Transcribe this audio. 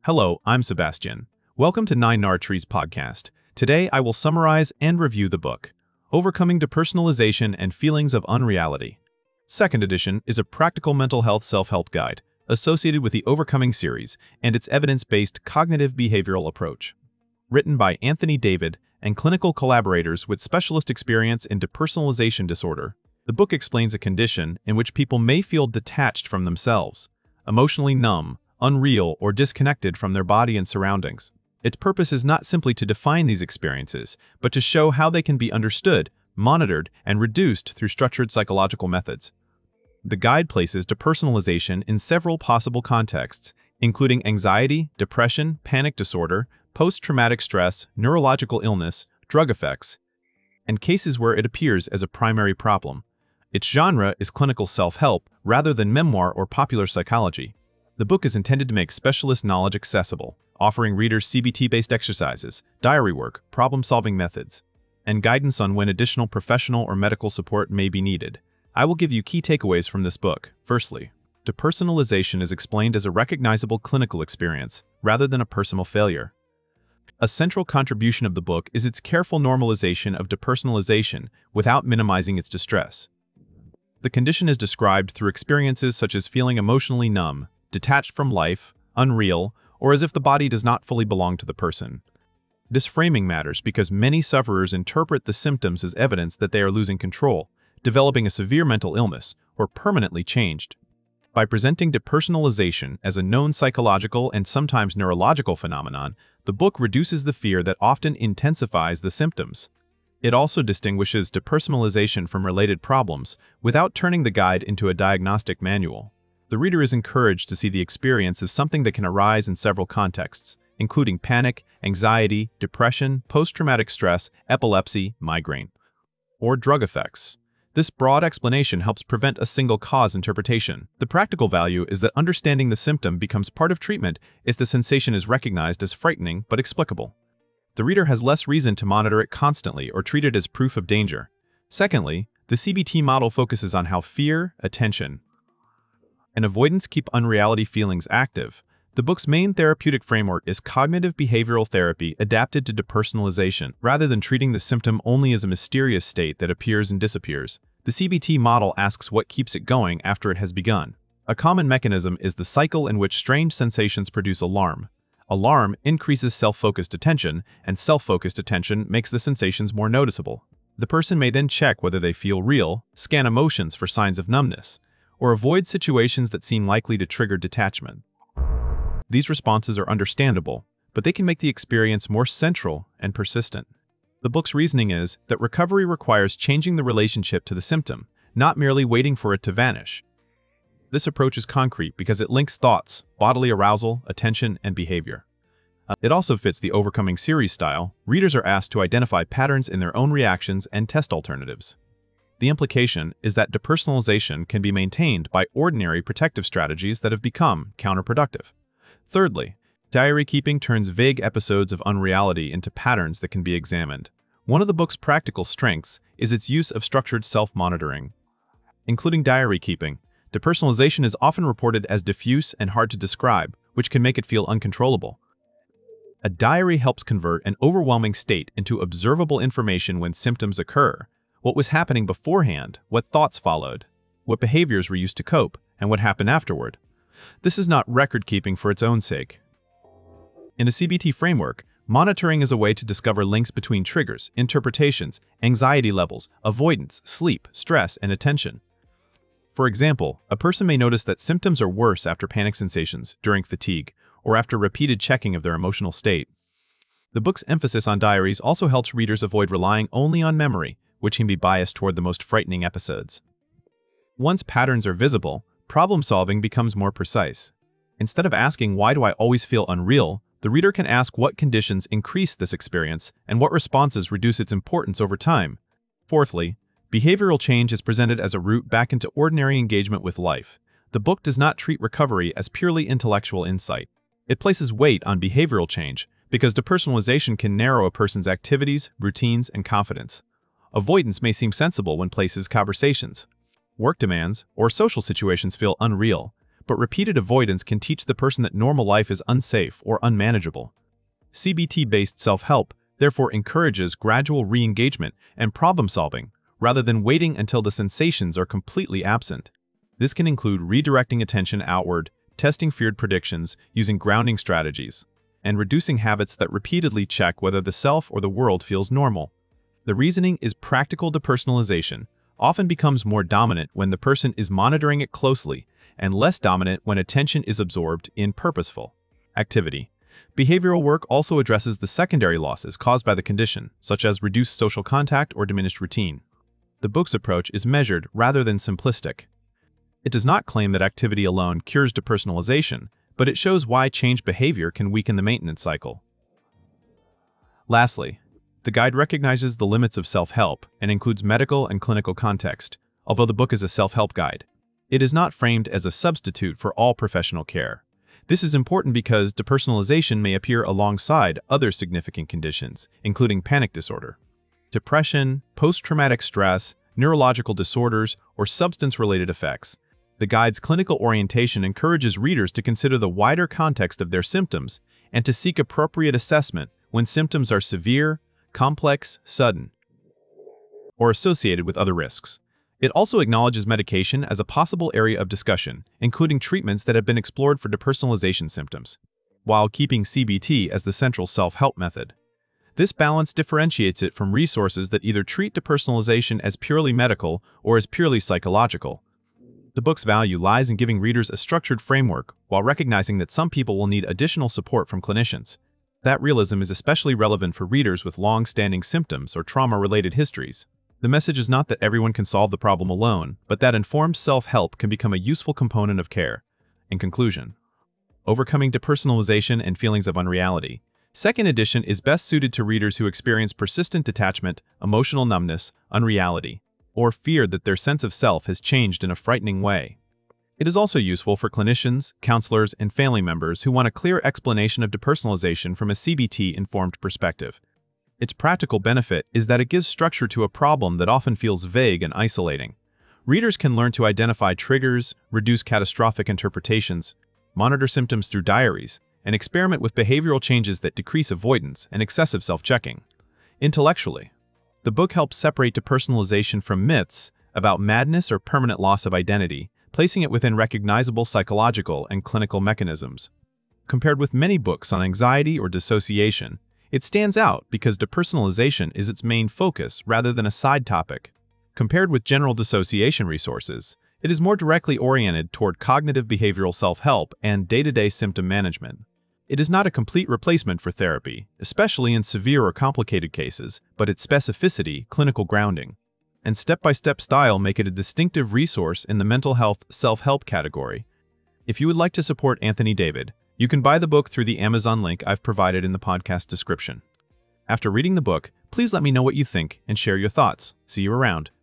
Hello, I'm Sebastian. Welcome to Nine Nar Trees podcast. Today I will summarize and review the book, Overcoming Depersonalization and Feelings of Unreality. Second edition is a practical mental health self-help guide associated with the Overcoming series and its evidence-based cognitive behavioral approach. Written by Anthony David and clinical collaborators with specialist experience in depersonalization disorder, the book explains a condition in which people may feel detached from themselves, emotionally numb, unreal, or disconnected from their body and surroundings. Its purpose is not simply to define these experiences, but to show how they can be understood, monitored, and reduced through structured psychological methods. The guide places depersonalization in several possible contexts, including anxiety, depression, panic disorder, post-traumatic stress, neurological illness, drug effects, and cases where it appears as a primary problem. Its genre is clinical self-help rather than memoir or popular psychology. The book is intended to make specialist knowledge accessible, offering readers CBT-based exercises, diary work, problem-solving methods, and guidance on when additional professional or medical support may be needed. I will give you key takeaways from this book. Firstly, depersonalization is explained as a recognizable clinical experience, rather than a personal failure. A central contribution of the book is its careful normalization of depersonalization without minimizing its distress. The condition is described through experiences such as feeling emotionally numb, detached from life, unreal, or as if the body does not fully belong to the person. This framing matters because many sufferers interpret the symptoms as evidence that they are losing control, developing a severe mental illness, or permanently changed. By presenting depersonalization as a known psychological and sometimes neurological phenomenon, the book reduces the fear that often intensifies the symptoms. It also distinguishes depersonalization from related problems without turning the guide into a diagnostic manual. The reader is encouraged to see the experience as something that can arise in several contexts, including panic, anxiety, depression, post-traumatic stress, epilepsy, migraine, or drug effects. This broad explanation helps prevent a single-cause interpretation. The practical value is that understanding the symptom becomes part of treatment if the sensation is recognized as frightening but explicable. The reader has less reason to monitor it constantly or treat it as proof of danger. Secondly, the CBT model focuses on how fear, attention, and avoidance keep unreality feelings active. The book's main therapeutic framework is cognitive behavioral therapy adapted to depersonalization, rather than treating the symptom only as a mysterious state that appears and disappears. The CBT model asks what keeps it going after it has begun. A common mechanism is the cycle in which strange sensations produce alarm. Alarm increases self-focused attention, and self-focused attention makes the sensations more noticeable. The person may then check whether they feel real, scan emotions for signs of numbness, or avoid situations that seem likely to trigger detachment. These responses are understandable, but they can make the experience more central and persistent. The book's reasoning is that recovery requires changing the relationship to the symptom, not merely waiting for it to vanish. This approach is concrete because it links thoughts, bodily arousal, attention, and behavior. It also fits the Overcoming series style. Readers are asked to identify patterns in their own reactions and test alternatives. The implication is that depersonalization can be maintained by ordinary protective strategies that have become counterproductive. Thirdly, diary keeping turns vague episodes of unreality into patterns that can be examined. One of the book's practical strengths is its use of structured self-monitoring. Including diary keeping, depersonalization is often reported as diffuse and hard to describe, which can make it feel uncontrollable. A diary helps convert an overwhelming state into observable information when symptoms occur. What was happening beforehand, what thoughts followed, what behaviors were used to cope, and what happened afterward. This is not record-keeping for its own sake. In a CBT framework, monitoring is a way to discover links between triggers, interpretations, anxiety levels, avoidance, sleep, stress, and attention. For example, a person may notice that symptoms are worse after panic sensations, during fatigue, or after repeated checking of their emotional state. The book's emphasis on diaries also helps readers avoid relying only on memory, which can be biased toward the most frightening episodes. Once patterns are visible, problem-solving becomes more precise. Instead of asking, "Why do I always feel unreal?" the reader can ask what conditions increase this experience and what responses reduce its importance over time. Fourthly, behavioral change is presented as a route back into ordinary engagement with life. The book does not treat recovery as purely intellectual insight. It places weight on behavioral change because depersonalization can narrow a person's activities, routines, and confidence. Avoidance may seem sensible when places conversations, work demands, or social situations feel unreal, but repeated avoidance can teach the person that normal life is unsafe or unmanageable. CBT-based self-help therefore encourages gradual re-engagement and problem-solving rather than waiting until the sensations are completely absent. This can include redirecting attention outward, testing feared predictions using grounding strategies, and reducing habits that repeatedly check whether the self or the world feels normal. The reasoning is practical depersonalization, often becomes more dominant when the person is monitoring it closely and less dominant when attention is absorbed in purposeful activity. Behavioral work also addresses the secondary losses caused by the condition, such as reduced social contact or diminished routine. The book's approach is measured rather than simplistic. It does not claim that activity alone cures depersonalization, but it shows why changed behavior can weaken the maintenance cycle. Lastly, the guide recognizes the limits of self-help and includes medical and clinical context, although the book is a self-help guide. It is not framed as a substitute for all professional care. This is important because depersonalization may appear alongside other significant conditions, including panic disorder, depression, post-traumatic stress, neurological disorders, or substance-related effects. The guide's clinical orientation encourages readers to consider the wider context of their symptoms and to seek appropriate assessment when symptoms are severe, complex, sudden, or associated with other risks. It also acknowledges medication as a possible area of discussion, including treatments that have been explored for depersonalization symptoms, while keeping CBT as the central self-help method. This balance differentiates it from resources that either treat depersonalization as purely medical or as purely psychological. The book's value lies in giving readers a structured framework while recognizing that some people will need additional support from clinicians. That realism is especially relevant for readers with long-standing symptoms or trauma-related histories. The message is not that everyone can solve the problem alone, but that informed self-help can become a useful component of care. In conclusion, Overcoming Depersonalization and Feelings of Unreality. Second edition is best suited to readers who experience persistent detachment, emotional numbness, unreality, or fear that their sense of self has changed in a frightening way. It is also useful for clinicians, counselors, and family members who want a clear explanation of depersonalization from a CBT-informed perspective. Its practical benefit is that it gives structure to a problem that often feels vague and isolating. Readers can learn to identify triggers, reduce catastrophic interpretations, monitor symptoms through diaries, and experiment with behavioral changes that decrease avoidance and excessive self-checking. Intellectually, the book helps separate depersonalization from myths about madness or permanent loss of identity, placing it within recognizable psychological and clinical mechanisms. Compared with many books on anxiety or dissociation, it stands out because depersonalization is its main focus rather than a side topic. Compared with general dissociation resources, it is more directly oriented toward cognitive behavioral self-help and day-to-day symptom management. It is not a complete replacement for therapy, especially in severe or complicated cases, but its specificity, clinical grounding, and step-by-step style make it a distinctive resource in the mental health self-help category. If you would like to support Anthony David, you can buy the book through the Amazon link I've provided in the podcast description. After reading the book, please let me know what you think and share your thoughts. See you around.